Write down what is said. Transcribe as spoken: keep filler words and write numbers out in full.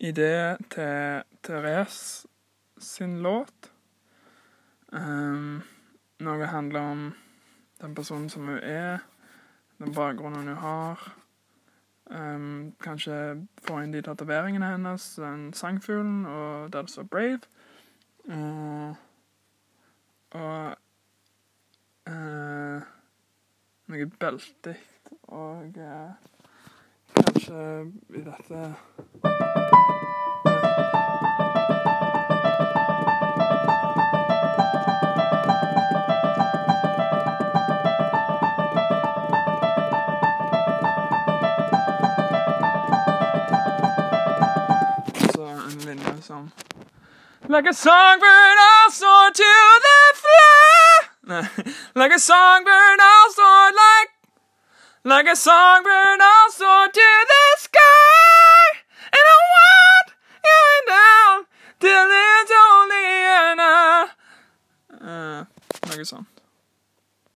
idé til Therese sin låt. Um, noe handler om den personen som hun er, den bakgrunnen hun har. Um, kanskje få inn de tatoveringene hennes, den sangfuglen, og der det står Brave. Uh, og uh, noe beltig, og uh, kanskje i dette... Som like a songbird I'll soar to the floor. Like a songbird I'll soar like Like a songbird I'll soar to the sky. And I want you down till it's only an uh, uh, noe sånt.